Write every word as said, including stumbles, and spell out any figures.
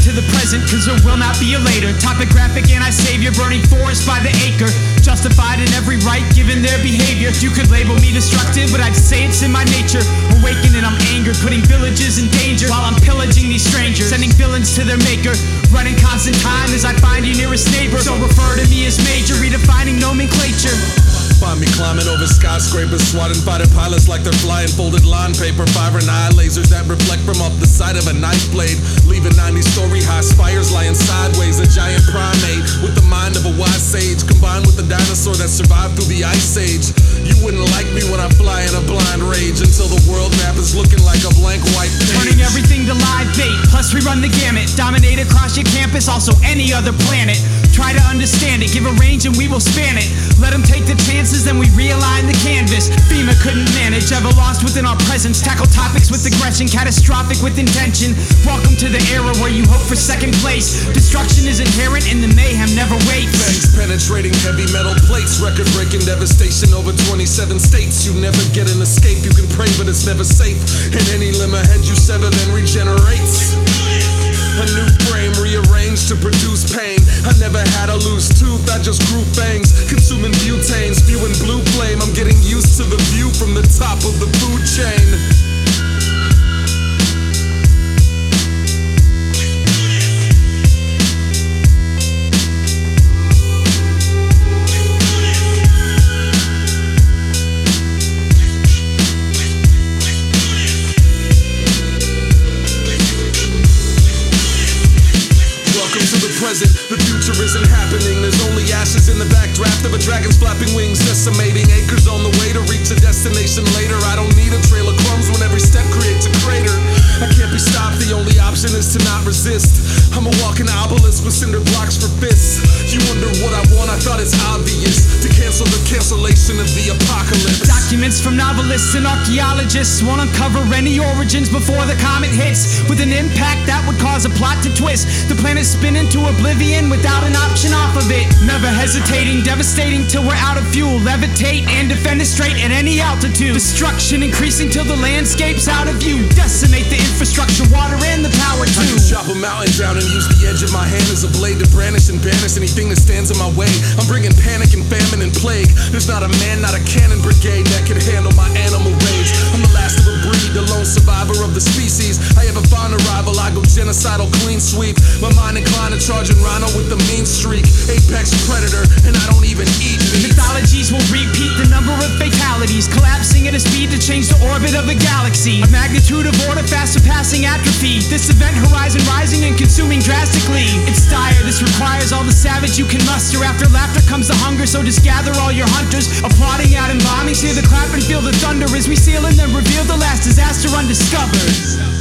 to the present, cause there will not be a later. Topographic anti-savior, burning forests by the acre. Justified in every right, given their behavior. You could label me destructive, but I'd say it's in my nature. Awakening, I'm angered, putting villages in danger, while I'm pillaging these strangers, sending villains to their maker. Running constant time as I find your nearest neighbor. So refer to me as major, redefining nomenclature. Find me climbing over skyscrapers, swatting fighter pilots like they're flying folded line paper. Fire and eye lasers that reflect from off the side of a knife blade, leaving ninety story high spires lying sideways. A giant primate with the mind of a wise sage, combined with a dinosaur that survived through the ice age. You wouldn't like me when I fly in a blind rage, until the world map is looking like a blank white page. Turning everything to live bait, plus we run the gamut. Dominate across your campus, also any other planet. Try to understand it, give a range and we will span it. Let them take the chances, then we realign the canvas. FEMA couldn't manage, ever lost within our presence. Tackle topics with aggression, catastrophic with intention. Welcome to the era where you hope for second place. Destruction is inherent and the mayhem never waits. Bangs penetrating heavy metal plates, record-breaking devastation over twenty-seven states. You never get an escape, you can pray but it's never safe. And any limb ahead you sever then regenerates. A new frame rearranged to produce pain. I never had a loose tooth, I just grew fangs. Consuming butanes, spewing blue flame. I'm getting used to the view from the top of the food chain. Present, the future isn't happening. There's only ashes in the backdraft of a dragon's flapping wings, decimating acres on the way to reach a destination later. I don't need a trail of crumbs when every step creates a crater. I can't be stopped, the only option is to not resist. I'm a walking obelisk with cinder blocks for fists. You wonder what I want, I thought it's obvious. To cancel the cancellation of the apocalypse. Documents from novelists and archaeologists won't uncover any origins before the comet hits. With an impact that would cause a plot to twist. The planet spin into oblivion without an option off of it. Never hesitating, devastating till we're out of fuel. Levitate and defend it straight at any altitude. Destruction increasing till the landscape's out of view. Decimate the infrastructure, water and the power too. I can chop a mountain down and use the edge of my hand as a blade to brandish and banish anything that stands in my way. I'm bringing panic and famine and plague. There's not a man, not a cannon brigade that can handle my animal rage. I'm the last of a breed, the lone survivor of the species. I ever find a rival, I go genocidal clean sweep. My mind inclined to charge and rhino with the mean streak. Apex predator, and I don't even eat meat. Mythologies will repeat the number of fatalities, collapsing at a speed to change the orbit of a galaxy. A magnitude of order fast surpassing atrophy. This event horizon rising and consuming drastically. It's dire, this requires all the savage you can muster. After laughter comes the hunger, so just gather all your hunters. Applauding out in bombings, hear the clap and feel the thunder as we seal and then reveal the last disaster undiscovered.